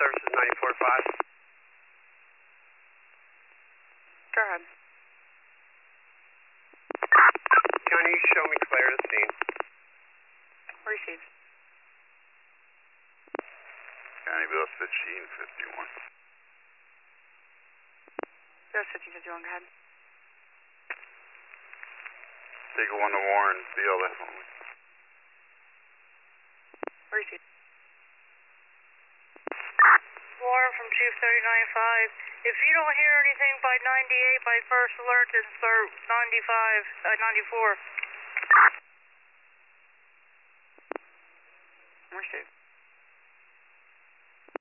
services 94.5. Go ahead. Can you show me clear to scene? Received. County Bill 1551. Bill 1551, go ahead. Take a 1 to Warren, BLF only. Received. Warren from Chief 395. If you don't hear anything by 98 by first alert, then start 94. Received.